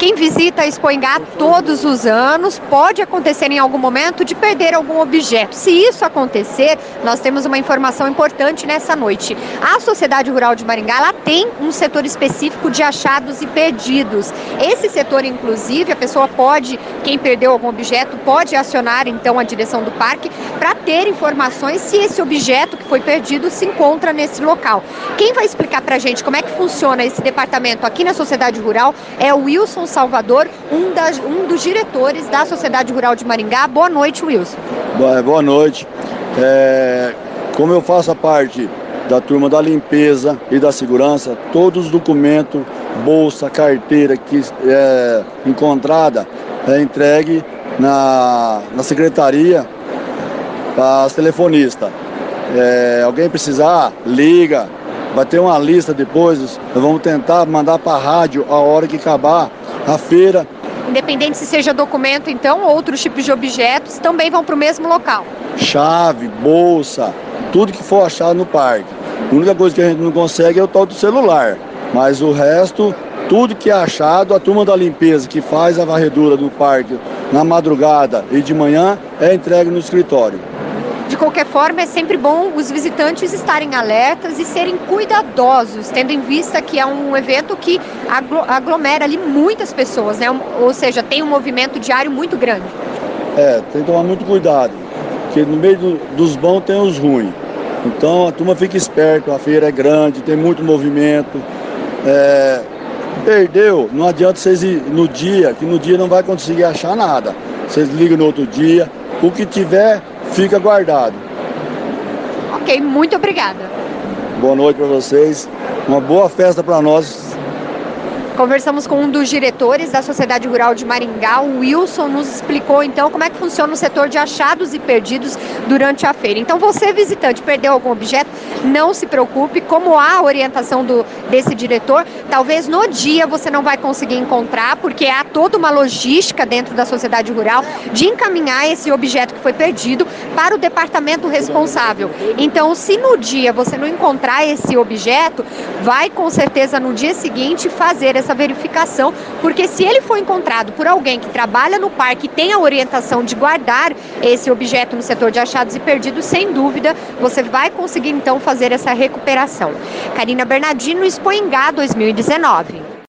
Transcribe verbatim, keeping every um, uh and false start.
Quem visita a Expo Ingá todos os anos pode acontecer em algum momento de perder algum objeto. Se isso acontecer, nós temos uma informação importante nessa noite. A Sociedade Rural de Maringá, ela tem um setor específico de achados e perdidos. Esse setor, inclusive, a pessoa pode, quem perdeu algum objeto, pode acionar então a direção do parque para ter informações se esse objeto que foi perdido se encontra nesse local. Quem vai explicar para a gente como é que funciona esse departamento aqui na Sociedade Rural é o Wilson Salvador, um, das, um dos diretores da Sociedade Rural de Maringá. Boa noite, Wilson. Boa, boa noite. É, como eu faço a parte da turma da limpeza e da segurança, todos os documentos, bolsa, carteira que é encontrada é entregue na, na secretaria para as telefonistas. É, alguém precisar, liga, vai ter uma lista depois, nós vamos tentar mandar para a rádio a hora que acabar a feira. Independente se seja documento, então, outros tipos de objetos também vão para o mesmo local. Chave, bolsa, tudo que for achado no parque. A única coisa que a gente não consegue é o tal do celular, mas o resto, tudo que é achado, a turma da limpeza que faz a varredura do parque na madrugada e de manhã é entregue no escritório. De qualquer forma, é sempre bom os visitantes estarem alertas e serem cuidadosos, tendo em vista que é um evento que aglomera ali muitas pessoas, né? Ou seja, tem um movimento diário muito grande. É, tem que tomar muito cuidado, porque no meio do, dos bons tem os ruins. Então a turma fica esperta, a feira é grande, tem muito movimento. É, perdeu, não adianta vocês ir no dia, que no dia não vai conseguir achar nada. Vocês ligam no outro dia, o que tiver fica guardado. Ok, muito obrigada. Boa noite para vocês, uma boa festa para nós. Conversamos com um dos diretores da Sociedade Rural de Maringá, o Wilson, nos explicou então como é que funciona o setor de achados e perdidos durante a feira. Então você, visitante, perdeu algum objeto, não se preocupe, como há a orientação do, desse diretor, talvez no dia você não vai conseguir encontrar, porque há toda uma logística dentro da Sociedade Rural de encaminhar esse objeto que foi perdido para o departamento responsável. Então, se no dia você não encontrar esse objeto, vai com certeza no dia seguinte fazer essa essa verificação, porque se ele for encontrado por alguém que trabalha no parque e tem a orientação de guardar esse objeto no setor de achados e perdidos, sem dúvida, você vai conseguir então fazer essa recuperação. Karina Bernardino, Expo Ingá dois mil e dezenove.